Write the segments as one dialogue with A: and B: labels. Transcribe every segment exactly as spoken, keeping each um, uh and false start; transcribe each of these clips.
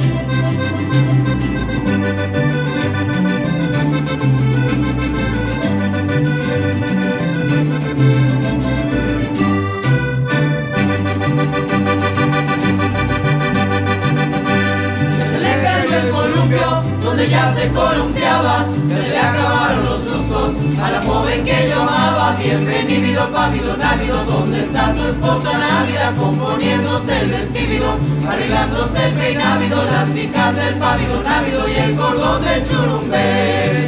A: Donde ya se columpiaba, se le acabaron los sustos a la joven que yo amaba. Bienvenido, pávido, návido, ¿dónde está tu esposa návida? Componiéndose el vestíbido, arreglándose el peinávido, las hijas del pávido návido y el cordón de Churumbé.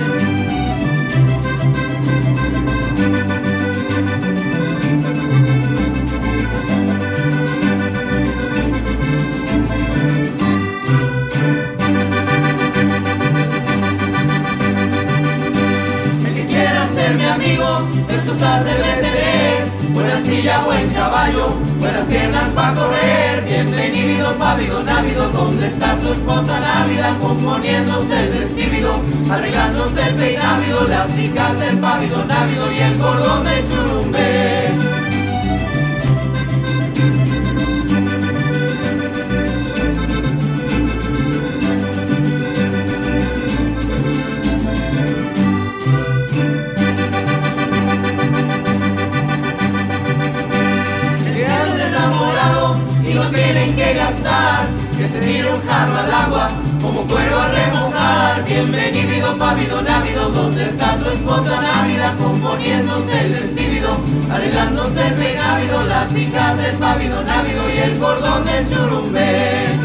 A: Mi amigo, tres cosas debe tener: buena silla, buen caballo, buenas piernas para correr. Bienvenido, pávido, návido, ¿dónde está su esposa návida? Componiéndose el vestíbido, arreglándose el peinávido, las hijas del pávido návido y el cordón de Churumbé. No tienen que gastar, que se tire un jarro al agua, como cuero a remojar. Bienvenido, pávido, návido, ¿dónde está su esposa návida? Componiéndose el vestíbido, arreglándose el peinávido, las hijas del pávido návido y el cordón de Churumbé.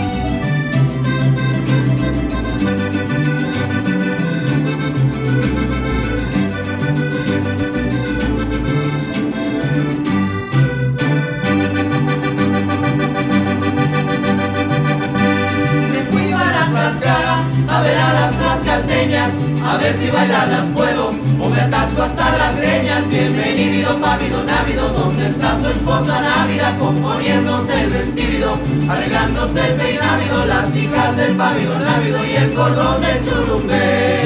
A: A ver a las tlaxcalteñas, a ver si bailarlas puedo, o me atasco hasta las greñas. Bienvenido, pávido, návido, ¿dónde está su esposa návida? Componiéndose el vestíbido, arreglándose el peinávido, las hijas del pávido návido y el cordón de Churumbé.